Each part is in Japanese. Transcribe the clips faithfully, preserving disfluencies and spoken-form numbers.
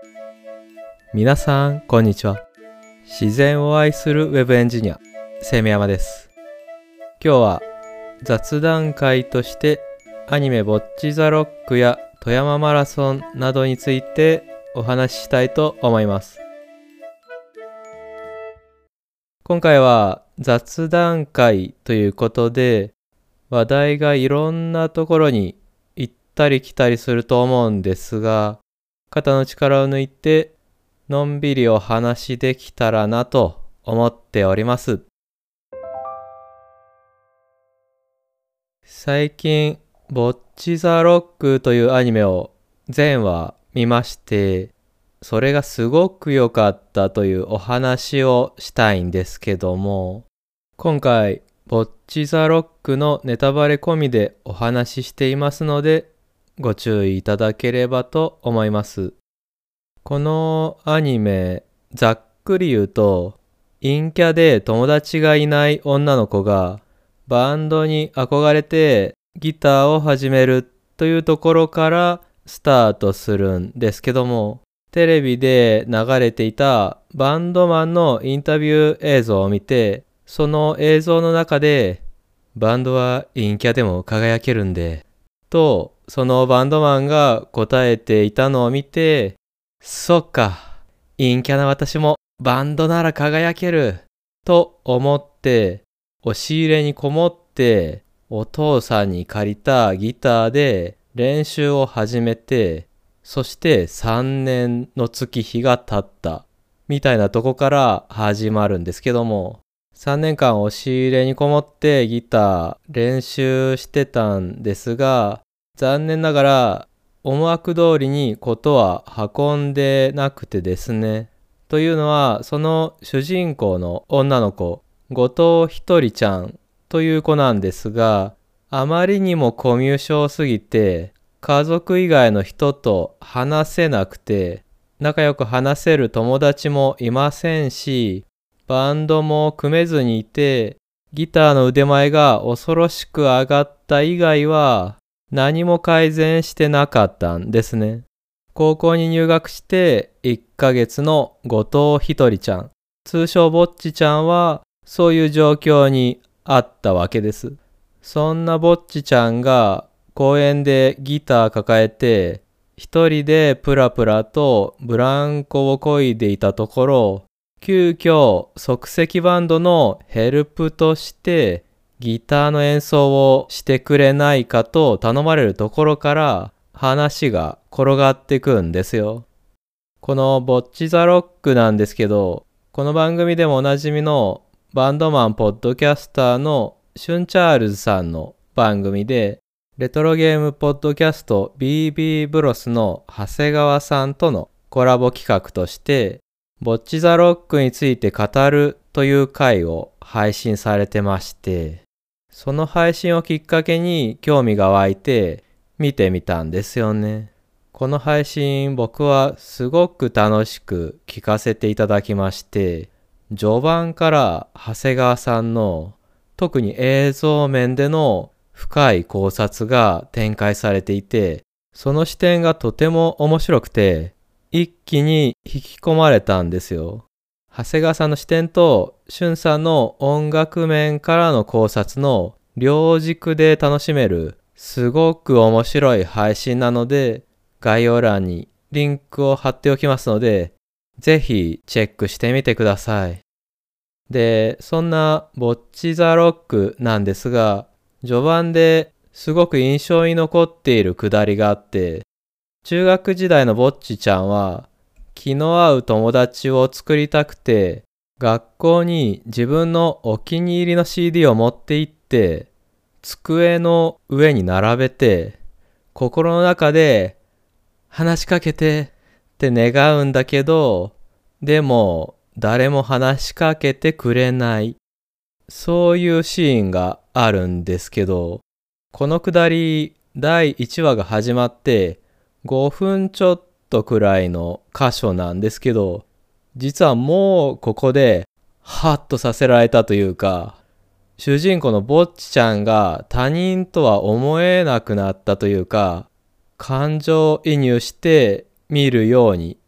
皆さんこんにちは。自然を愛するウェブエンジニア清水山です。今日は雑談会としてアニメボッチザロックや富山マラソンなどについてお話ししたいと思います。今回は雑談会ということで、話題がいろんなところに行ったり来たりすると思うんですが、肩の力を抜いてのんびりお話できたらなと思っております。最近ボッチザロックというアニメを全話見まして、それがすごく良かったというお話をしたいんですけども、今回ボッチザロックのネタバレ込みでお話ししていますので、ご注意いただければと思います。このアニメ、ざっくり言うと、陰キャで友達がいない女の子がバンドに憧れてギターを始めるというところからスタートするんですけども、テレビで流れていたバンドマンのインタビュー映像を見て、その映像の中でバンドは陰キャでも輝けるんで、とそのバンドマンが答えていたのを見て、そっか、陰キャな私もバンドなら輝けると思って、押し入れにこもってお父さんに借りたギターで練習を始めて、そしてさんねんの月日が経ったみたいなとこから始まるんですけども、さんねんかん押し入れにこもってギター練習してたんですが、残念ながら思惑通りにことは運んでなくてですね。というのは、その主人公の女の子、後藤ひとりちゃんという子なんですが、あまりにもコミュ障すぎて、家族以外の人と話せなくて、仲良く話せる友達もいませんし、バンドも組めずにいて、ギターの腕前が恐ろしく上がった以外は、何も改善してなかったんですね。高校に入学していっかげつの後藤ひとりちゃん、通称ぼっちちゃんはそういう状況にあったわけです。そんなぼっちちゃんが公園でギター抱えて一人でプラプラとブランコを漕いでいたところ、急遽即席バンドのヘルプとしてギターの演奏をしてくれないかと頼まれるところから話が転がってくんですよ。このボッチザロックなんですけど、この番組でもおなじみのバンドマンポッドキャスターのシュンチャールズさんの番組で、レトロゲームポッドキャスト ビービー ブロスの長谷川さんとのコラボ企画として、ボッチザロックについて語るという回を配信されてまして、その配信をきっかけに興味が湧いて見てみたんですよね。この配信僕はすごく楽しく聞かせていただきまして、序盤から長谷川さんの特に映像面での深い考察が展開されていて、その視点がとても面白くて一気に引き込まれたんですよ。長谷川さんの視点としゅんさんの音楽面からの考察の両軸で楽しめるすごく面白い配信なので、概要欄にリンクを貼っておきますので、ぜひチェックしてみてください。で、そんなボッチザロックなんですが、序盤ですごく印象に残っているくだりがあって、中学時代のぼっちちゃんは気の合う友達を作りたくて、学校に自分のお気に入りの シーディー を持って行って、机の上に並べて、心の中で話しかけてって願うんだけど、でも誰も話しかけてくれない。そういうシーンがあるんですけど、このくだりだいいちわが始まってごふんちょっとくらいの箇所なんですけど、実はもうここでハッとさせられたというか、主人公のぼっちちゃんが他人とは思えなくなったというか、感情移入して見るように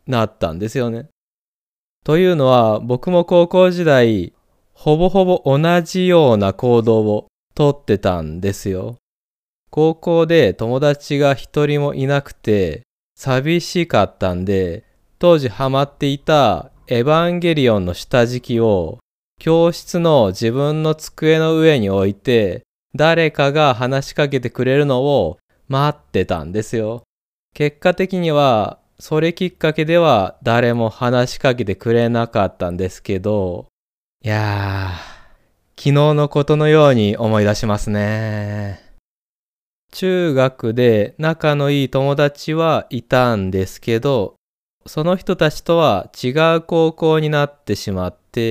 なったんですよね。というのは僕も高校時代ほぼほぼ同じような行動をとってたんですよ。高校で友達が一人もいなくて寂しかったんで、当時ハマっていたエヴァンゲリオンの下敷きを教室の自分の机の上に置いて、誰かが話しかけてくれるのを待ってたんですよ。結果的にはそれきっかけでは誰も話しかけてくれなかったんですけど、いやー、昨日のことのように思い出しますね。中学で仲のいい友達はいたんですけど、その人たちとは違う高校になってしまって、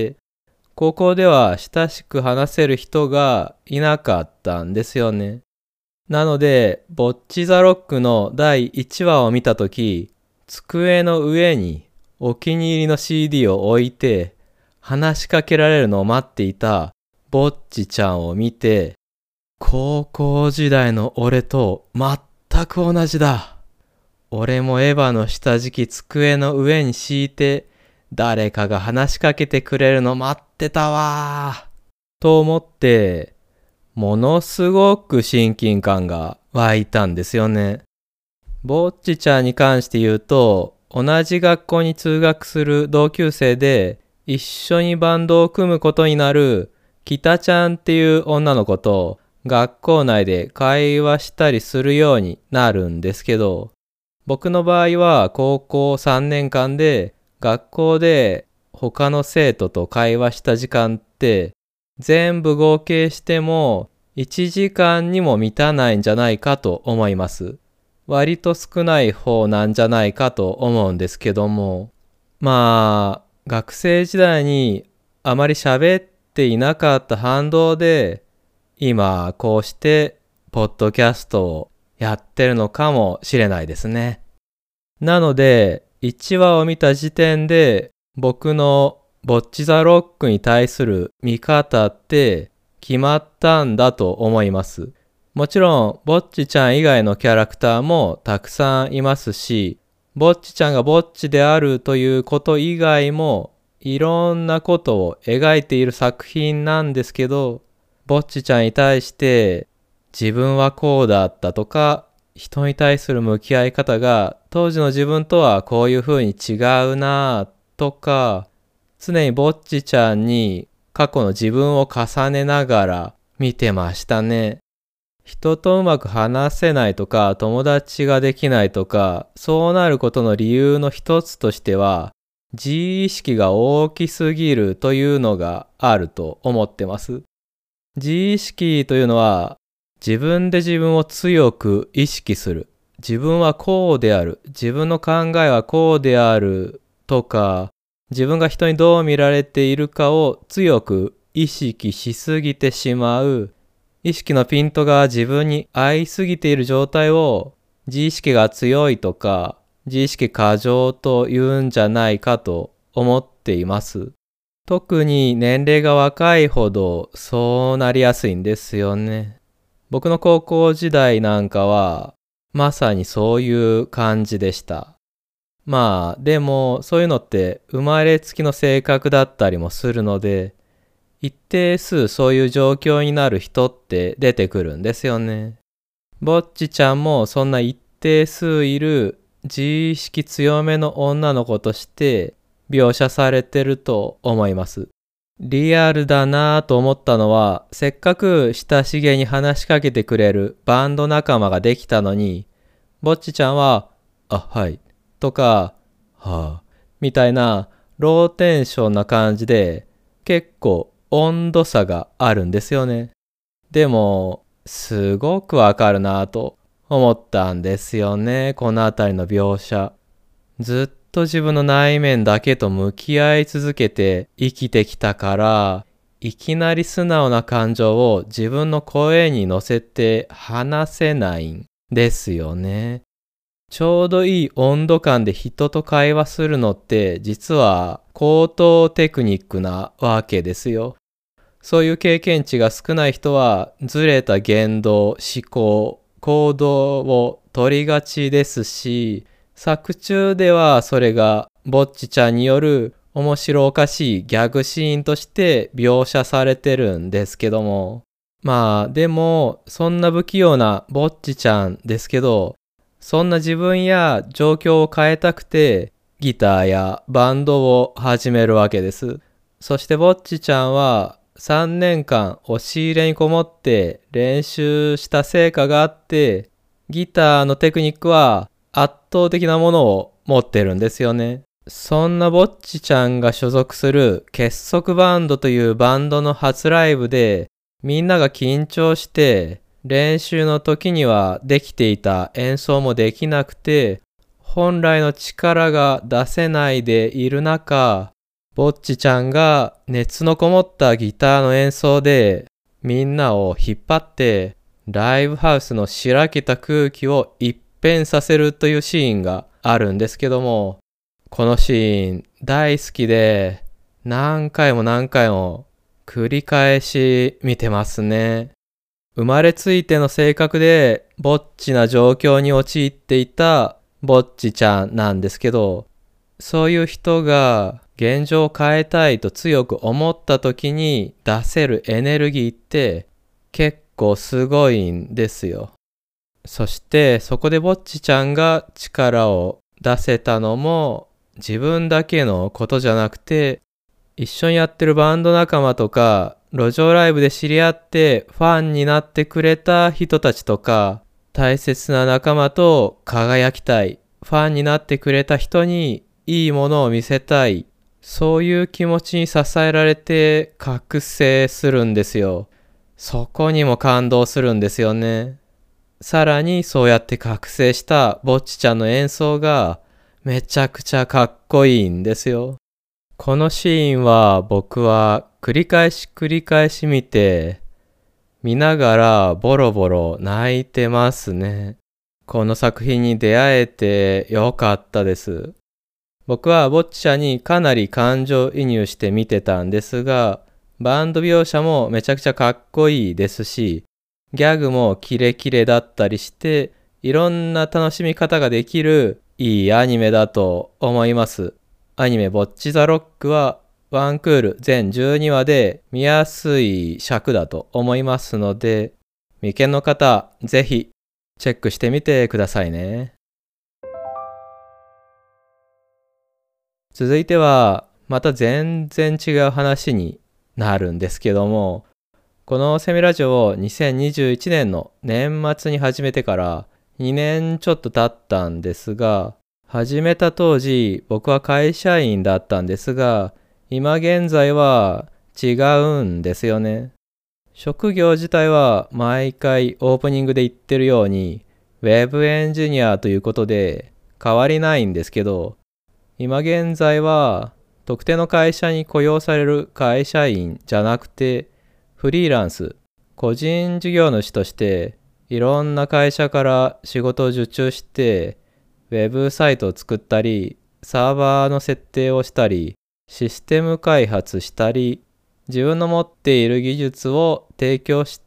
高校では親しく話せる人がいなかったんですよね。なので、ボッチザロックのだいいちわを見たとき、机の上にお気に入りの シーディー を置いて、話しかけられるのを待っていたボッチちゃんを見て、高校時代の俺と全く同じだ。俺もエヴァの下敷き机の上に敷いて、誰かが話しかけてくれるの待ってたわー。と思って、ものすごく親近感が湧いたんですよね。ぼっちちゃんに関して言うと、同じ学校に通学する同級生で、一緒にバンドを組むことになる北ちゃんっていう女の子と、学校内で会話したりするようになるんですけど、僕の場合は高校さんねんかんで学校で他の生徒と会話した時間って全部合計してもいちじかんにも満たないんじゃないかと思います。割と少ない方なんじゃないかと思うんですけども、まあ学生時代にあまり喋っていなかった反動で今こうしてポッドキャストをやってるのかもしれないですね。なのでいちわを見た時点で僕のボッチザロックに対する見方って決まったんだと思います。もちろんボッチちゃん以外のキャラクターもたくさんいますし、ボッチちゃんがボッチであるということ以外もいろんなことを描いている作品なんですけど、ぼっちちゃんに対して自分はこうだったとか、人に対する向き合い方が当時の自分とはこういう風に違うなとか、常にぼっちちゃんに過去の自分を重ねながら見てましたね。人とうまく話せないとか、友達ができないとか、そうなることの理由の一つとしては、自意識が大きすぎるというのがあると思ってます。自意識というのは自分で自分を強く意識する。自分はこうである。自分の考えはこうであるとか、自分が人にどう見られているかを強く意識しすぎてしまう。意識のピントが自分に合いすぎている状態を自意識が強いとか、自意識過剰と言うんじゃないかと思っています。特に年齢が若いほどそうなりやすいんですよね。僕の高校時代なんかはまさにそういう感じでした。まあでもそういうのって生まれつきの性格だったりもするので、一定数そういう状況になる人って出てくるんですよね。ぼっちちゃんもそんな一定数いる自意識強めの女の子として描写されてると思います。リアルだなぁと思ったのは、せっかく親しげに話しかけてくれるバンド仲間ができたのに、ぼっちちゃんは、あ、はい、とか、はぁ、みたいなローテンションな感じで、結構温度差があるんですよね。でも、すごくわかるなぁと思ったんですよね、このあたりの描写。ずっと自分の内面だけと向き合い続けて生きてきたから、いきなり素直な感情を自分の声に乗せて話せないんですよね。ちょうどいい温度感で人と会話するのって実は高等テクニックなわけですよ。そういう経験値が少ない人はずれた言動、思考、行動を取りがちですし、 作中ではそれがぼっちちゃんによる面白おかしいギャグシーンとして描写されてるんですけども、まあでもそんな不器用なぼっちちゃんですけど、そんな自分や状況を変えたくてギターやバンドを始めるわけです。そしてぼっちちゃんはさんねんかん押し入れにこもって練習した成果があって、ギターのテクニックは圧倒的なものを持ってるんですよね。そんなぼっちちゃんが所属する結束バンドというバンドの初ライブで、みんなが緊張して練習の時にはできていた演奏もできなくて、本来の力が出せないでいる中、ぼっちちゃんが熱のこもったギターの演奏でみんなを引っ張ってライブハウスのしらけた空気を一変させるというシーンがあるんですけども、このシーン大好きで何回も何回も繰り返し見てますね。生まれついての性格でぼっちな状況に陥っていたぼっちちゃんなんですけど、そういう人が現状を変えたいと強く思った時に出せるエネルギーって結構すごいんですよ。そしてそこでぼっちちゃんが力を出せたのも自分だけのことじゃなくて、一緒にやってるバンド仲間とか路上ライブで知り合ってファンになってくれた人たちとか、大切な仲間と輝きたい、ファンになってくれた人にいいものを見せたい、そういう気持ちに支えられて覚醒するんですよ。そこにも感動するんですよね。さらにそうやって覚醒したぼっちちゃんの演奏がめちゃくちゃかっこいいんですよ。このシーンは僕は繰り返し繰り返し見て、見ながらボロボロ泣いてますね。この作品に出会えてよかったです。僕はぼっちゃんにかなり感情移入して見てたんですが、バンド描写もめちゃくちゃかっこいいですし、ギャグもキレキレだったりして、いろんな楽しみ方ができるいいアニメだと思います。アニメぼっちザロックはワンクール全じゅうにわで見やすい尺だと思いますので、未見の方ぜひチェックしてみてくださいね。続いてはまた全然違う話になるんですけども、このセミラジオをにせんにじゅういちねんの年末に始めてからにねんちょっと経ったんですが、始めた当時僕は会社員だったんですが、今現在は違うんですよね。職業自体は毎回オープニングで言ってるようにウェブエンジニアということで変わりないんですけど、今現在は特定の会社に雇用される会社員じゃなくて、フリーランス、個人事業主としていろんな会社から仕事を受注して、ウェブサイトを作ったり、サーバーの設定をしたり、システム開発したり、自分の持っている技術を提供して、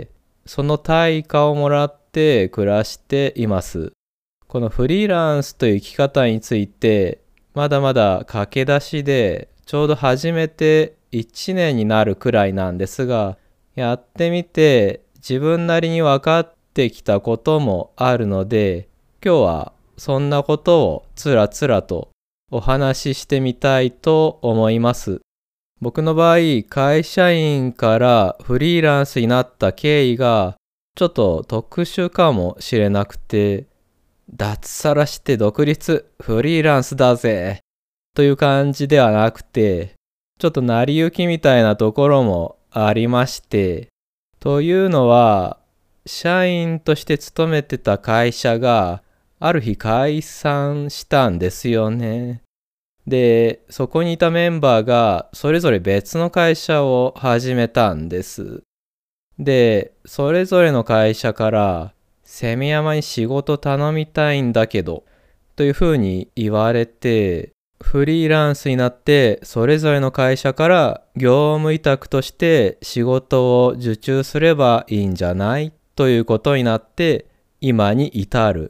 その対価をもらって暮らしています。このフリーランスという生き方について、まだまだ駆け出しで、ちょうど始めていちねんになるくらいなんですが、やってみて自分なりに分かってきたこともあるので、今日はそんなことをつらつらとお話ししてみたいと思います。僕の場合、会社員からフリーランスになった経緯がちょっと特殊かもしれなくて、脱サラして独立、フリーランスだぜという感じではなくて、ちょっと成り行きみたいなところもありまして、というのは、社員として勤めてた会社がある日解散したんですよね。で、そこにいたメンバーがそれぞれ別の会社を始めたんです。で、それぞれの会社からセミヤマに仕事頼みたいんだけどというふうに言われて、フリーランスになってそれぞれの会社から業務委託として仕事を受注すればいいんじゃないということになって今に至る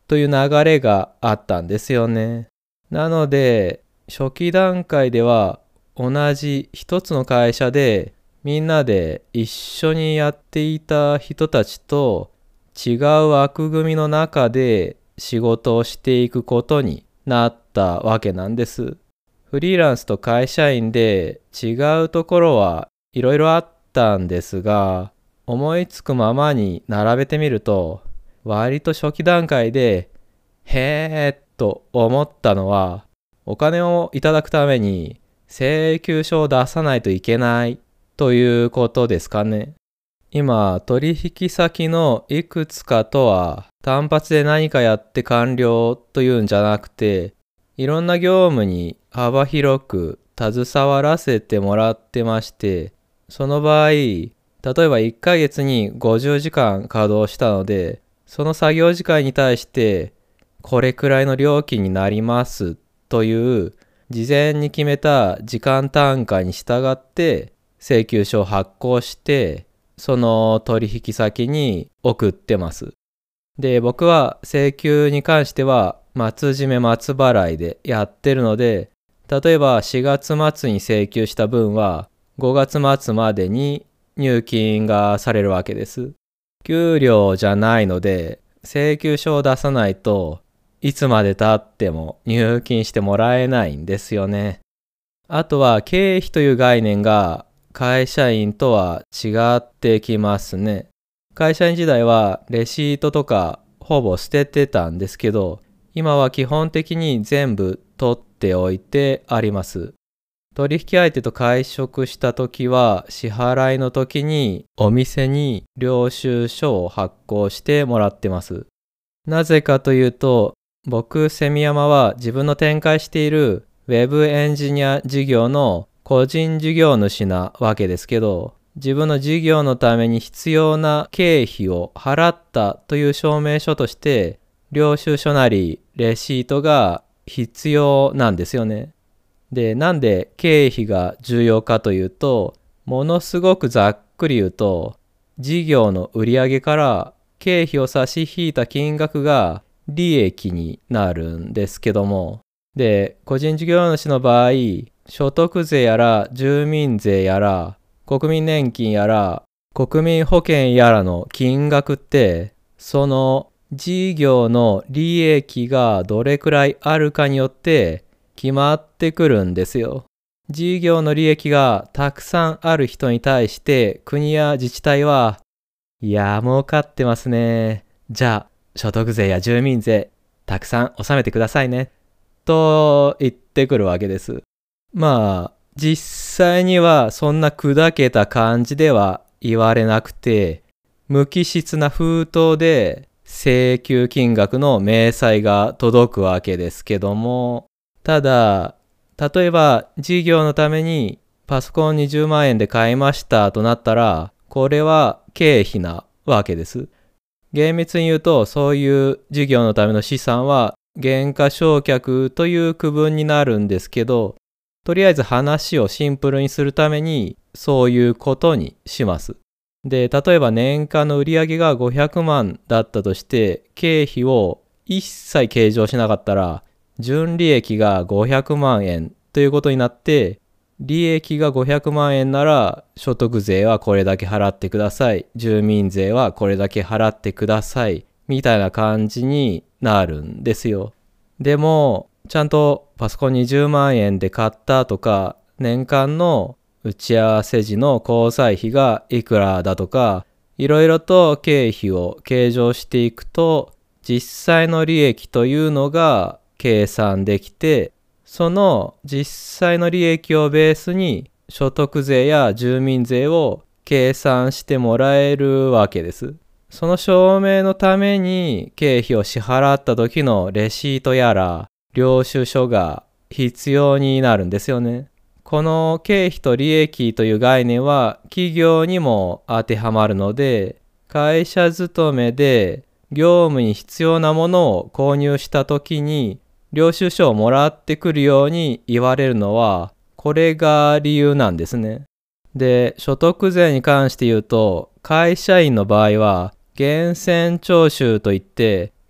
という流れがあったんですよね。なので、初期段階では同じ一つの会社でみんなで一緒にやっていた人たちと違う枠組みの中で仕事をしていくことになったわけなんです。フリーランスと会社員で違うところはいろいろあったんですが、思いつくままに並べてみると、割と初期段階で、へーっと思ったのは、お金をいただくために請求書を出さないといけないということですかね。今、取引先のいくつかとは単発で何かやって完了というんじゃなくて、いろんな業務に幅広く携わらせてもらってまして、その場合、例えばいっかげつにごじゅうじかん稼働したので、その作業時間に対してこれくらいの料金になりますという事前に決めた時間単価に従って請求書を発行して、その取引先に送ってます。で、僕は請求に関しては末締め末払いでやってるので、例えばしがつ末に請求した分はごがつ末までに入金がされるわけです。給料じゃないので請求書を出さないといつまで経っても入金してもらえないんですよね。あとは経費という概念が会社員とは違ってきますね。会社員時代はレシートとかほぼ捨ててたんですけど、今は基本的に全部取っておいてあります。取引相手と会食した時は支払いの時にお店に領収書を発行してもらってます。なぜかというと、僕セミヤマは自分の展開しているウェブエンジニア事業の個人事業主なわけですけど、自分の事業のために必要な経費を払ったという証明書として領収書なりレシートが必要なんですよね。で、なんで経費が重要かというと、ものすごくざっくり言うと、事業の売上から経費を差し引いた金額が利益になるんですけども、で、個人事業主の場合、所得税やら住民税やら国民年金やら国民保険やらの金額って、その事業の利益がどれくらいあるかによって決まってくるんですよ。事業の利益がたくさんある人に対して国や自治体は、いや儲かってますね。じゃあ所得税や住民税たくさん納めてくださいね。と言ってくるわけです。まあ実際にはそんな砕けた感じでは言われなくて、無機質な封筒で請求金額の明細が届くわけですけども、ただ例えば事業のためにパソコンにじゅうまんえんで買いましたとなったら、これは経費なわけです。厳密に言うと、そういう事業のための資産は減価償却という区分になるんですけど、とりあえず話をシンプルにするためにそういうことにします。で、例えば年間の売上がごひゃくまんだったとして、経費を一切計上しなかったら、純利益がごひゃくまんえんということになって、利益がごひゃくまんえんなら所得税はこれだけ払ってください、住民税はこれだけ払ってくださいみたいな感じになるんですよ。でもちゃんとパソコンにじゅうまんえんで買ったとか、年間の打ち合わせ時の交際費がいくらだとか、いろいろと経費を計上していくと、実際の利益というのが計算できて、その実際の利益をベースに所得税や住民税を計算してもらえるわけです。その証明のために経費を支払った時のレシートやら領収書が必要になるんですよね。この経費と利益という概念は企業にも当てはまるので、会社勤めで業務に必要なものを購入した時に領収書をもらってくるように言われるのは、これが理由なんですね。で、所得税に関して言うと、会社員の場合は源泉徴収といって、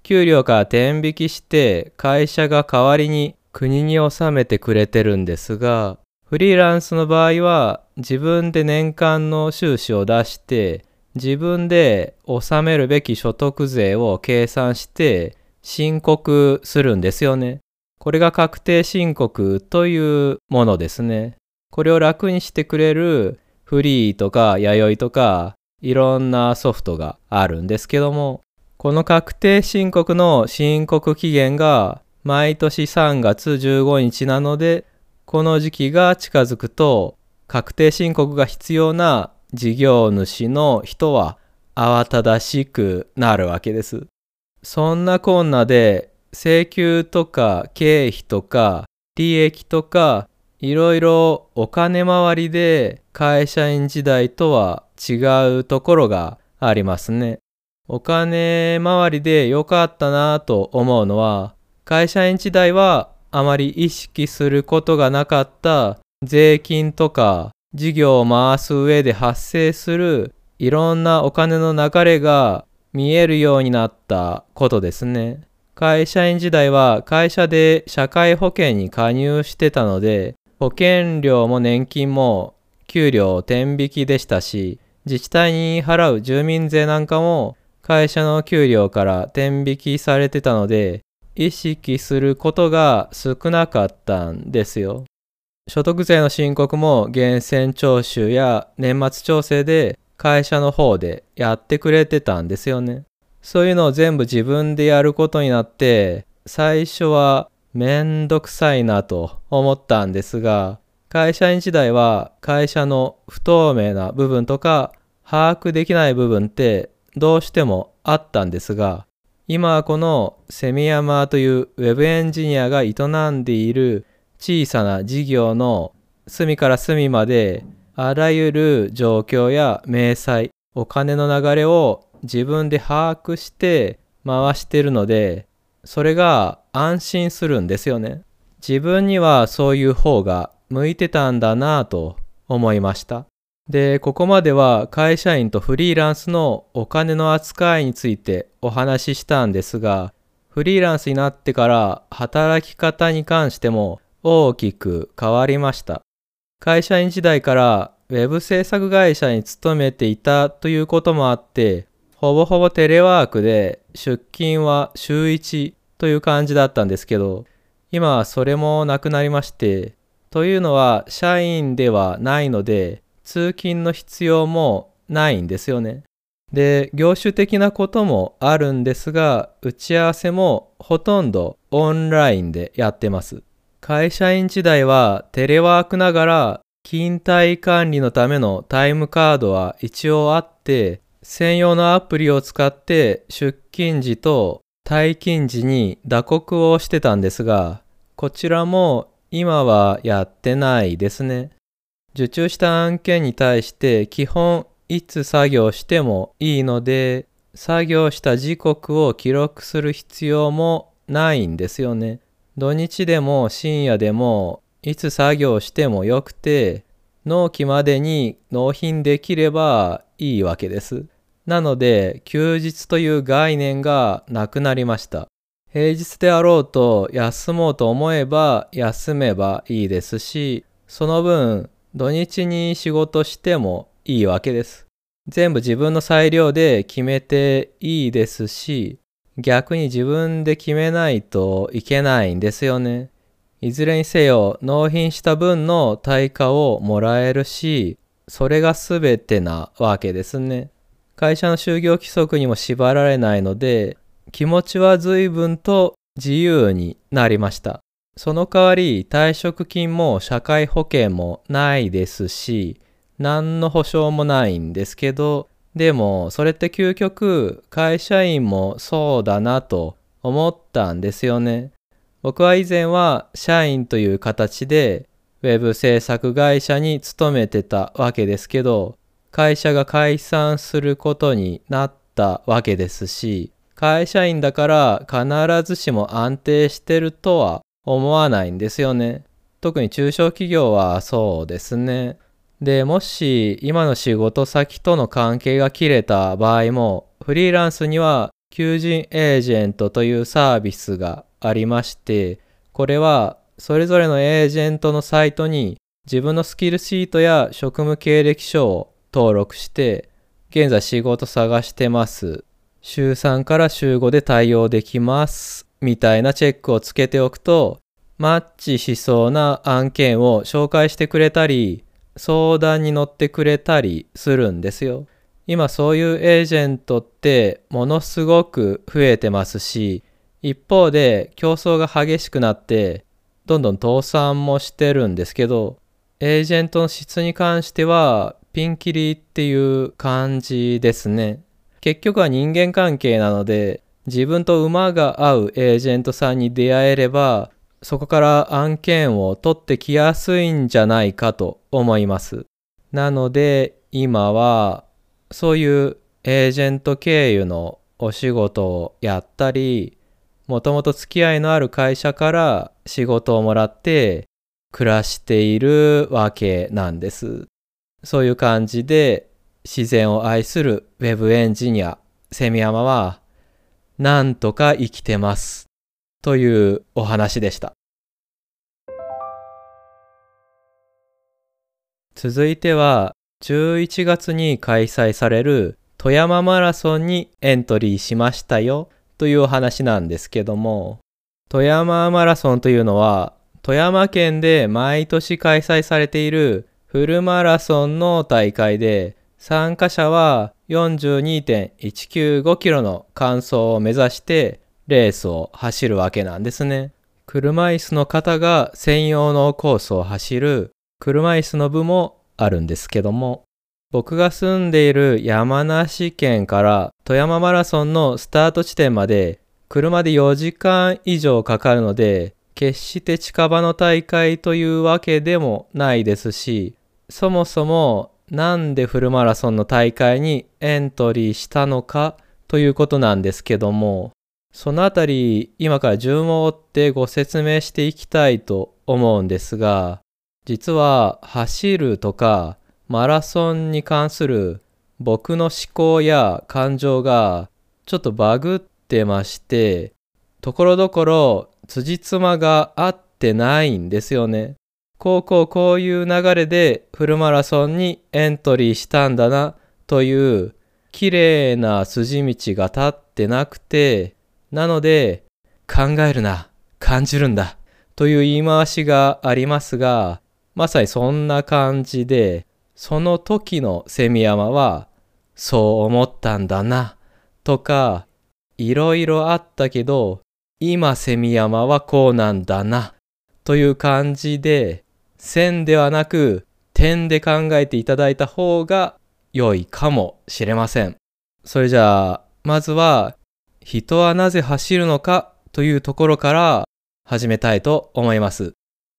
給料から天引きして会社が代わりに国に納めてくれてるんですが、フリーランスの場合は自分で年間の収支を出して自分で納めるべき所得税を計算して申告するんですよね。これが確定申告というものですね。これを楽にしてくれるフリーとか弥生とかいろんなソフトがあるんですけども、この確定申告の申告期限が毎年さんがつじゅうごにちなので、この時期が近づくと確定申告が必要な事業主の人は慌ただしくなるわけです。そんなこんなで請求とか経費とか利益とかいろいろお金回りで会社員時代とは違うところがありますね。お金回りで良かったなと思うのは、会社員時代はあまり意識することがなかった税金とか事業を回す上で発生するいろんなお金の流れが見えるようになったことですね。会社員時代は会社で社会保険に加入してたので、保険料も年金も給料天引きでしたし、自治体に払う住民税なんかも会社の給料から天引きされてたので、意識することが少なかったんですよ。所得税の申告も源泉徴収や年末調整で会社の方でやってくれてたんですよね。そういうのを全部自分でやることになって、最初はめんどくさいなと思ったんですが、会社員時代は会社の不透明な部分とか把握できない部分ってどうしてもあったんですが、今はこのセミヤマというウェブエンジニアが営んでいる小さな事業の隅から隅まであらゆる状況や明細、お金の流れを自分で把握して回してるので、それが安心するんですよね。自分にはそういう方が向いてたんだなぁと思いました。で、ここまでは会社員とフリーランスのお金の扱いについてお話ししたんですが、フリーランスになってから働き方に関しても大きく変わりました。会社員時代からウェブ制作会社に勤めていたということもあって、ほぼほぼテレワークで出勤はしゅういちという感じだったんですけど、今はそれもなくなりまして、というのは社員ではないので、通勤の必要もないんですよね。で、業種的なこともあるんですが、打ち合わせもほとんどオンラインでやってます。会社員時代はテレワークながら勤怠管理のためのタイムカードは一応あって、専用のアプリを使って出勤時と退勤時に打刻をしてたんですが、こちらも今はやってないですね。受注した案件に対して基本いつ作業してもいいので、作業した時刻を記録する必要もないんですよね。土日でも深夜でもいつ作業してもよくて、納期までに納品できればいいわけです。なので休日という概念がなくなりました。平日であろうと休もうと思えば休めばいいですし、その分土日に仕事してもいいわけです。全部自分の裁量で決めていいですし、逆に自分で決めないといけないんですよね。いずれにせよ納品した分の対価をもらえるし、それが全てなわけですね。会社の就業規則にも縛られないので、気持ちは随分と自由になりました。その代わり退職金も社会保険もないですし、何の保証もないんですけど、でもそれって究極会社員もそうだなと思ったんですよね。僕は以前は社員という形でウェブ制作会社に勤めてたわけですけど、会社が解散することになったわけですし、会社員だから必ずしも安定してるとは思わないんですよね。特に中小企業はそうですね。で、もし今の仕事先との関係が切れた場合も、フリーランスには求人エージェントというサービスがありまして、これはそれぞれのエージェントのサイトに自分のスキルシートや職務経歴書を登録して、現在仕事探してます。週さんから週ごで対応できます。みたいなチェックをつけておくと、マッチしそうな案件を紹介してくれたり、相談に乗ってくれたりするんですよ。今そういうエージェントってものすごく増えてますし、一方で競争が激しくなって、どんどん倒産もしてるんですけど、エージェントの質に関してはピンキリっていう感じですね。結局は人間関係なので、自分と馬が合うエージェントさんに出会えれば、そこから案件を取ってきやすいんじゃないかと思います。なので今はそういうエージェント経由のお仕事をやったり、もともと付き合いのある会社から仕事をもらって暮らしているわけなんです。そういう感じで自然を愛するウェブエンジニアセミヤマはなんとか生きてますというお話でした。続いてはじゅういちがつに開催される富山マラソンにエントリーしましたよというお話なんですけども、富山マラソンというのは富山県で毎年開催されているフルマラソンの大会で、参加者は よんじゅうにてんいちきゅうごキロの完走を目指してレースを走るわけなんですね。車椅子の方が専用のコースを走る車椅子の部もあるんですけども、僕が住んでいる山梨県から富山マラソンのスタート地点まで車でよじかん以上かかるので、決して近場の大会というわけでもないですし、そもそもなんでフルマラソンの大会にエントリーしたのかということなんですけども、そのあたり今から順を追ってご説明していきたいと思うんですが、実は走るとかマラソンに関する僕の思考や感情がちょっとバグってまして、ところどころ辻褄が合ってないんですよね。こうこうこういう流れでフルマラソンにエントリーしたんだなという綺麗な筋道が立ってなくて、なので考えるな、感じるんだという言い回しがありますが、まさにそんな感じで、その時のセミヤマはそう思ったんだなとか、いろいろあったけど今セミヤマはこうなんだなという感じで、線ではなく点で考えていただいた方が良いかもしれません。それじゃあまずは人はなぜ走るのかというところから始めたいと思います。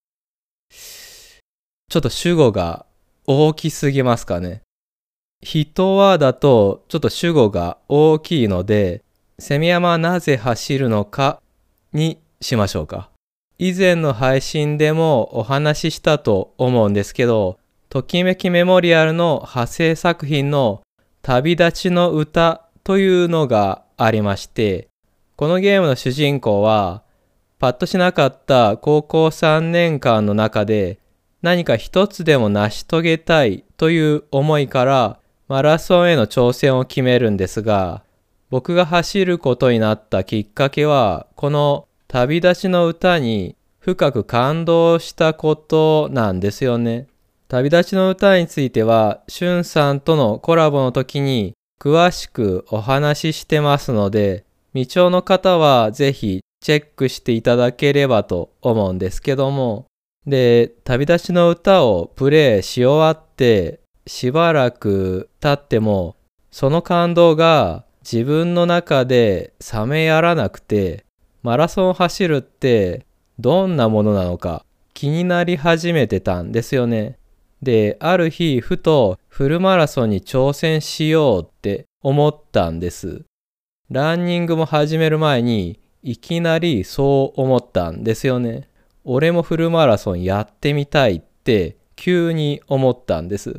ちょっと主語が大きすぎますかね。人はだとちょっと主語が大きいので、セミヤマはなぜ走るのかにしましょうか。以前の配信でもお話ししたと思うんですけど、ときめきメモリアルの派生作品の旅立ちの歌というのがありまして、このゲームの主人公はパッとしなかった高校さんねんかんの中で何か一つでも成し遂げたいという思いからマラソンへの挑戦を決めるんですが、僕が走ることになったきっかけはこの旅立ちの歌に深く感動したことなんですよね。旅立ちの歌については、しゅんさんとのコラボの時に詳しくお話ししてますので、未聴の方はぜひチェックしていただければと思うんですけども、で、旅立ちの歌をプレイし終わってしばらく経っても、その感動が自分の中で冷めやらなくて、マラソンを走るってどんなものなのか気になり始めてたんですよね。で、ある日ふとフルマラソンに挑戦しようって思ったんです。ランニングも始める前にいきなりそう思ったんですよね。俺もフルマラソンやってみたいって急に思ったんです。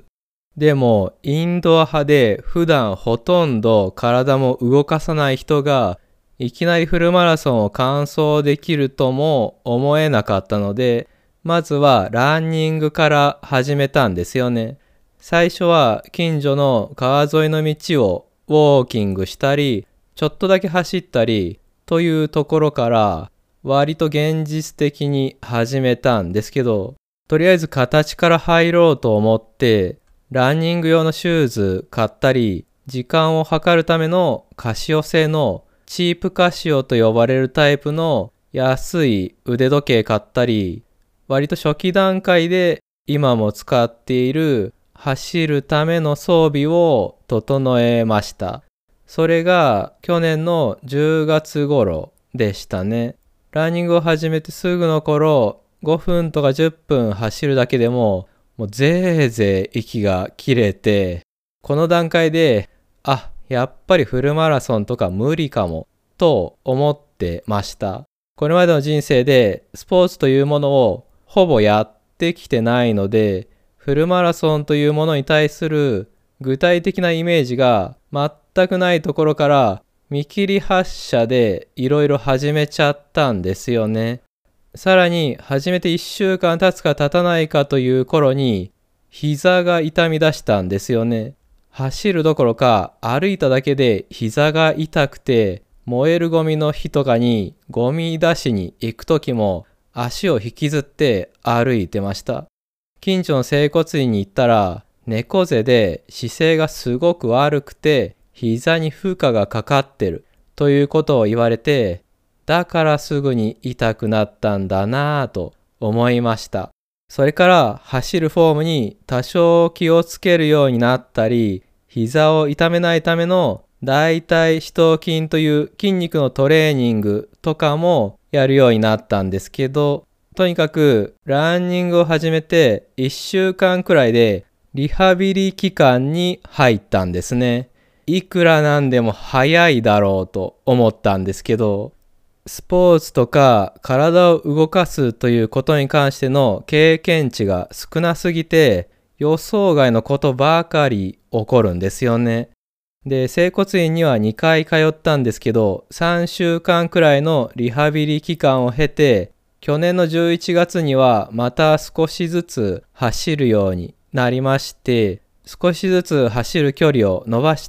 でもインドア派で普段ほとんど体も動かさない人がいきなりフルマラソンを完走できるとも思えなかったので、まずはランニングから始めたんですよね。最初は近所の川沿いの道をウォーキングしたり、ちょっとだけ走ったりというところから割と現実的に始めたんですけど、とりあえず形から入ろうと思ってランニング用のシューズ買ったり、時間を測るためのカシオ製のチープカシオと呼ばれるタイプの安い腕時計買ったり、割と初期段階で今も使っている走るための装備を整えました。それが去年のじゅうがつ頃でしたね。ランニングを始めてすぐの頃、ごふんとかじゅっぷん走るだけでももうぜいぜい息が切れて、この段階で、あ、やっぱりフルマラソンとか無理かもと思ってました。これまでの人生でスポーツというものをほぼやってきてないので、フルマラソンというものに対する具体的なイメージが全くないところから見切り発車でいろいろ始めちゃったんですよね。さらに始めていっしゅうかん経つか経たないかという頃に膝が痛み出したんですよね。走るどころか歩いただけで膝が痛くて、燃えるゴミの日とかにゴミ出しに行く時も足を引きずって歩いてました。近所の整骨院に行ったら猫背で姿勢がすごく悪くて膝に負荷がかかってるということを言われて、だからすぐに痛くなったんだなぁと思いました。それから走るフォームに多少気をつけるようになったり、膝を痛めないための大腿四頭筋という筋肉のトレーニングとかもやるようになったんですけど、とにかくランニングを始めていっしゅうかんくらいでリハビリ期間に入ったんですね。いくらなんでも早いだろうと思ったんですけど、スポーツとか体を動かすということに関しての経験値が少なすぎて、予想外のことばかり起こるんですよね。で、整骨院にはにかい通ったんですけど、さんしゅうかんくらいのリハビリ期間を経て、去年のじゅういちがつにはまた少しずつ走るようになりまして、少しずつ走る距離を伸ばして、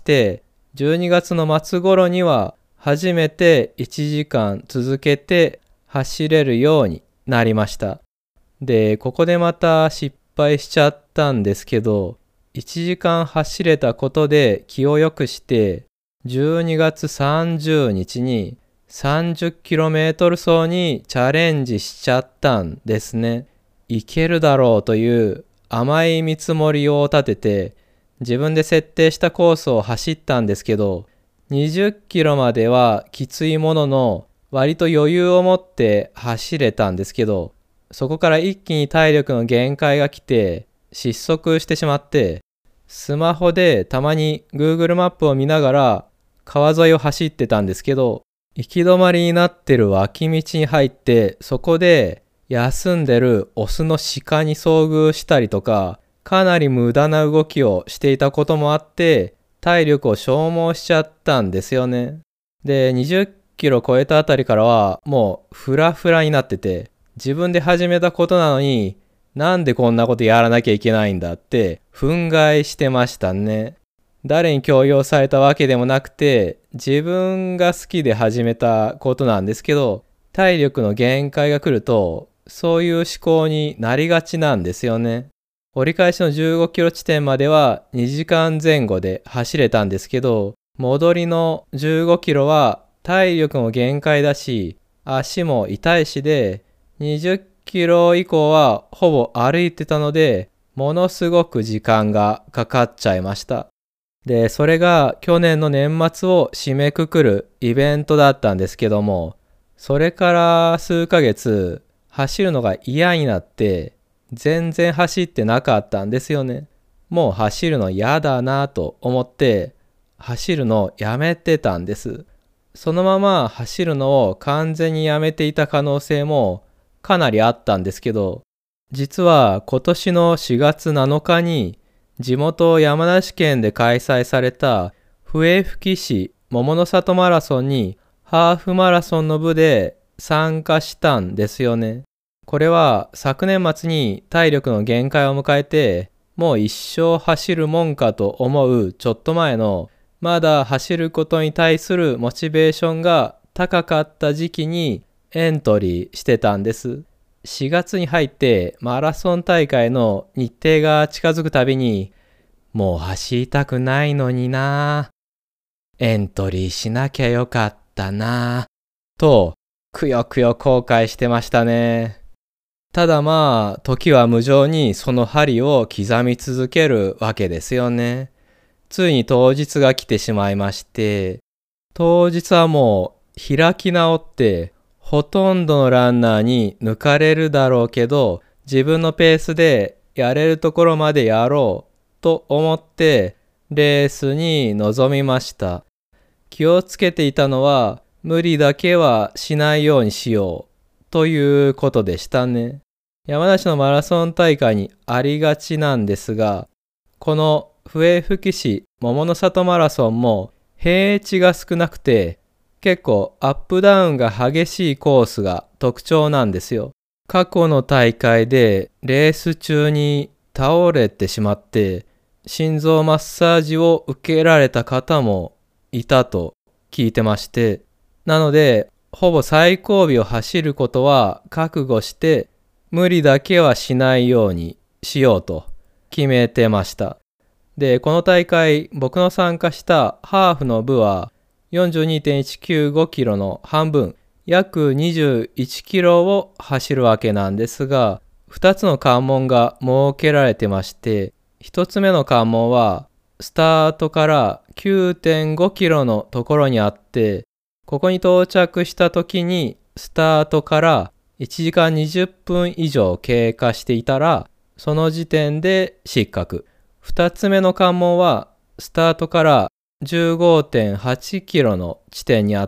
じゅうにがつの末頃には初めていちじかん続けて走れるようになりました。で、ここでまた失敗しちゃったんですけど、いちじかん走れたことで気を良くして、じゅうにがつさんじゅうにちにさんじゅっキロメートル走にチャレンジしちゃったんですね。いけるだろうという甘い見積もりを立てて、自分で設定したコースを走ったんですけど、にじゅっキロまではきついものの割と余裕を持って走れたんですけど、そこから一気に体力の限界が来て失速してしまって、スマホでたまに Google マップを見ながら川沿いを走ってたんですけど、行き止まりになってる脇道に入って、そこで休んでるオスの鹿に遭遇したりとか、かなり無駄な動きをしていたこともあって、体力を消耗しちゃったんですよね。で、にじゅっキロ超えたあたりからはもうフラフラになってて、自分で始めたことなのになんでこんなことやらなきゃいけないんだって憤慨してましたね。誰に強要されたわけでもなくて、自分が好きで始めたことなんですけど、体力の限界が来るとそういう思考になりがちなんですよね。折り返しのじゅうごキロ地点まではにじかんぜん後で走れたんですけど、戻りのじゅうごキロは体力も限界だし、足も痛いしで、にじゅっキロ以降はほぼ歩いてたので、ものすごく時間がかかっちゃいました。で、それが去年の年末を締めくくるイベントだったんですけども、それから数ヶ月走るのが嫌になって、全然走ってなかったんですよね。もう走るの嫌だなと思って走るのをやめてたんです。そのまま走るのを完全にやめていた可能性もかなりあったんですけど、実は今年のしがつなのかに地元山梨県で開催された笛吹市桃の里マラソンにハーフマラソンの部で参加したんですよね。これは昨年末に体力の限界を迎えて、もう一生走るもんかと思うちょっと前の、まだ走ることに対するモチベーションが高かった時期にエントリーしてたんです。しがつに入ってマラソン大会の日程が近づくたびに、もう走りたくないのになぁ、エントリーしなきゃよかったなぁ、とくよくよ後悔してましたね。ただまあ、時は無情にその針を刻み続けるわけですよね。ついに当日が来てしまいまして、当日はもう開き直って、ほとんどのランナーに抜かれるだろうけど、自分のペースでやれるところまでやろうと思ってレースに臨みました。気をつけていたのは、無理だけはしないようにしようということでしたね。山梨のマラソン大会にありがちなんですが、この笛吹市桃の里マラソンも平地が少なくて、結構アップダウンが激しいコースが特徴なんですよ。過去の大会でレース中に倒れてしまって心臓マッサージを受けられた方もいたと聞いてまして、なのでほぼ最後尾を走ることは覚悟して無理だけはしないようにしようと決めてました。で、この大会僕の参加したハーフの部は よんじゅうにてんいちきゅうごキロの半分、約にじゅういちキロを走るわけなんですが、ふたつの関門が設けられてまして、ひとつめの関門はスタートから きゅうてんごキロのところにあって、ここに到着した時にスタートからいちじかんにじゅっぷん以上経過していたら、その時点で失格。ふたつめの関門はスタートから じゅうごてんはちキロの地点にあって、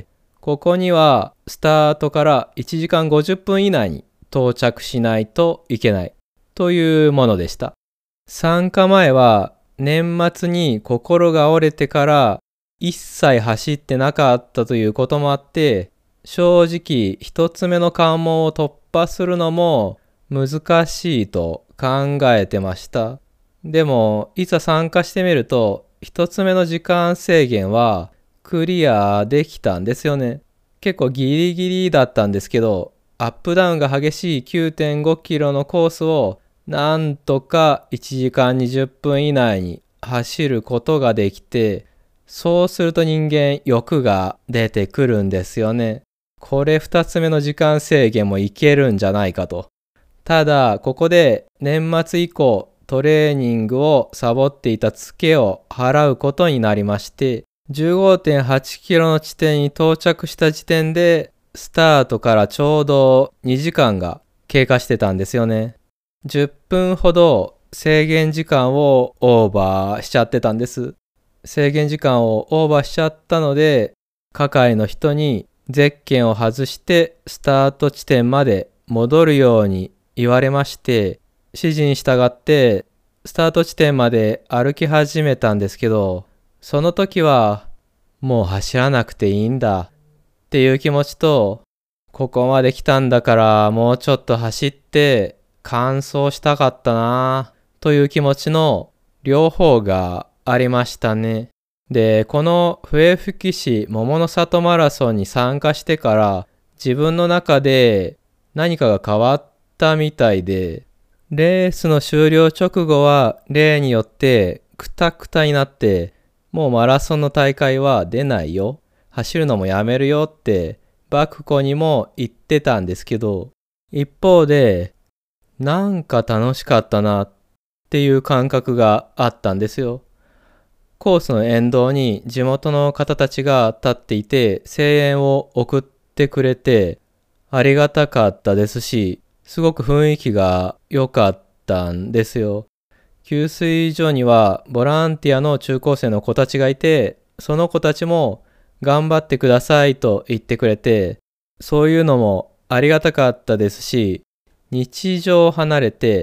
ここにはスタートからいちじかんごじゅっぷん以内に到着しないといけないというものでした。参加前は年末に心が折れてから一切走ってなかったということもあって、正直一つ目の関門を突破するのも難しいと考えてました。でもいざ参加してみると一つ目の時間制限はクリアできたんですよね。結構ギリギリだったんですけど、アップダウンが激しい きゅうてんごキロのコースをなんとかいちじかんにじゅっぷん以内に走ることができて、そうすると人間欲が出てくるんですよね。これふたつめの時間制限もいけるんじゃないかと。ただここで年末以降トレーニングをサボっていたツケを払うことになりまして、じゅうごてんはちキロの地点に到着した時点でスタートからちょうどにじかんが経過してたんですよね。じゅっぷんほど制限時間をオーバーしちゃってたんです。制限時間をオーバーしちゃったので、係の人にゼッケンを外してスタート地点まで戻るように言われまして、指示に従ってスタート地点まで歩き始めたんですけど、その時はもう走らなくていいんだっていう気持ちと、ここまで来たんだからもうちょっと走って完走したかったなという気持ちの両方がありましたね。で、この笛吹市桃の里マラソンに参加してから自分の中で何かが変わったみたいで、レースの終了直後は例によってクタクタになって、もうマラソンの大会は出ないよ、走るのもやめるよってバクコにも言ってたんですけど、一方でなんか楽しかったなっていう感覚があったんですよ。コースの沿道に地元の方たちが立っていて声援を送ってくれてありがたかったですし、すごく雰囲気が良かったんですよ。給水所にはボランティアの中高生の子たちがいて、その子たちも頑張ってくださいと言ってくれて、そういうのもありがたかったですし、日常を離れて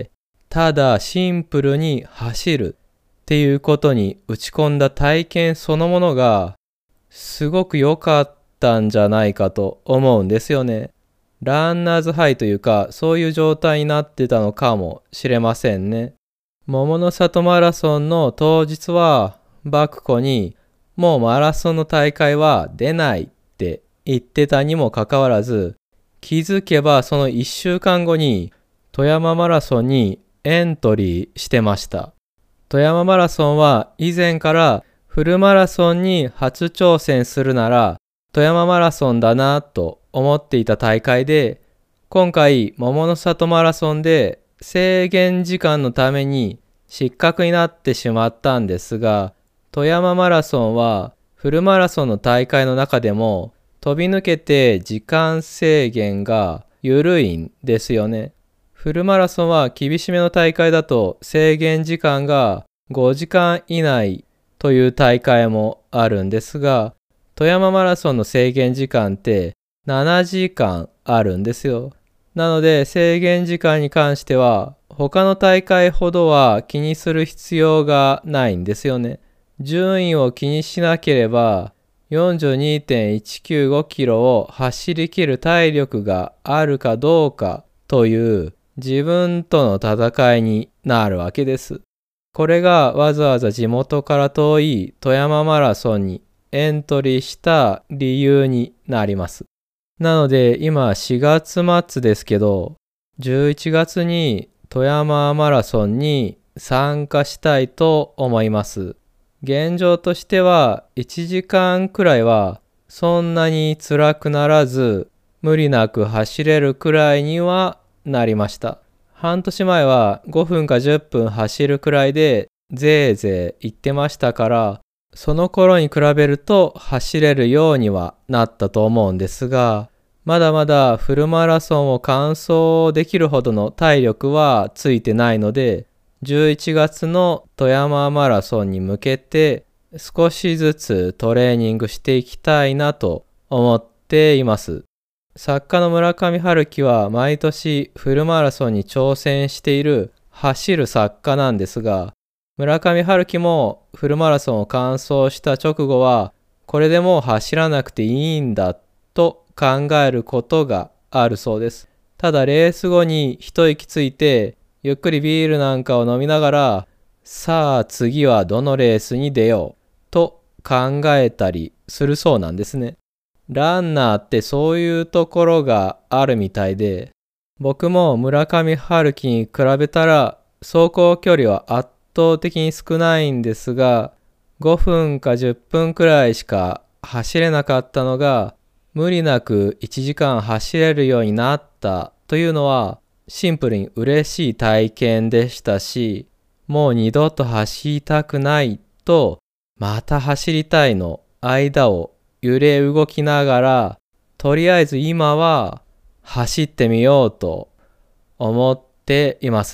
ただシンプルに走るっていうことに打ち込んだ体験そのものがすごく良かったんじゃないかと思うんですよね。ランナーズハイというか、そういう状態になってたのかもしれませんね。桃の里マラソンの当日はバクコにもうマラソンの大会は出ないって言ってたにもかかわらず、気づけばそのいっしゅうかんごに富山マラソンにエントリーしてました。富山マラソンは以前からフルマラソンに初挑戦するなら富山マラソンだなと思っていた大会で、今回桃の里マラソンで制限時間のために失格になってしまったんですが、富山マラソンはフルマラソンの大会の中でも飛び抜けて時間制限が緩いんですよね。フルマラソンは厳しめの大会だと制限時間がごじかん以内という大会もあるんですが、富山マラソンの制限時間ってななじかんあるんですよ。なので制限時間に関しては他の大会ほどは気にする必要がないんですよね。順位を気にしなければ よんじゅうにてんいちきゅうご キロを走り切る体力があるかどうかという自分との戦いになるわけです。これがわざわざ地元から遠い富山マラソンにエントリーした理由になります。なので今しがつ末ですけど、じゅういちがつに富山マラソンに参加したいと思います。現状としてはいちじかんくらいはそんなに辛くならず無理なく走れるくらいにはなりました。半年前はごふんかじゅっぷん走るくらいでぜいぜい言ってましたから、その頃に比べると走れるようにはなったと思うんですが、まだまだフルマラソンを完走できるほどの体力はついてないので、じゅういちがつの富山マラソンに向けて少しずつトレーニングしていきたいなと思っています。作家の村上春樹は毎年フルマラソンに挑戦している走る作家なんですが、村上春樹もフルマラソンを完走した直後はこれでもう走らなくていいんだと考えることがあるそうです。ただレース後に一息ついてゆっくりビールなんかを飲みながら、さあ次はどのレースに出ようと考えたりするそうなんですね。ランナーってそういうところがあるみたいで、僕も村上春樹に比べたら走行距離は圧倒的に少ないんですが、ごふんかじゅっぷんくらいしか走れなかったのが無理なくいちじかん走れるようになったというのはシンプルに嬉しい体験でしたし、もう二度と走りたくないとまた走りたいの間を揺れ動きながら、とりあえず今は走ってみようと思っています。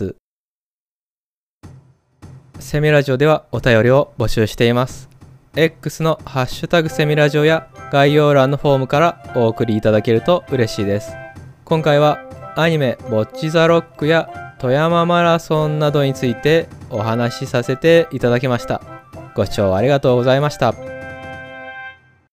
セミラジオではお便りを募集しています。X のハッシュタグセミラジオや概要欄のフォームからお送りいただけると嬉しいです。今回はアニメボッチザロックや富山マラソンなどについてお話しさせていただきました。ご視聴ありがとうございました。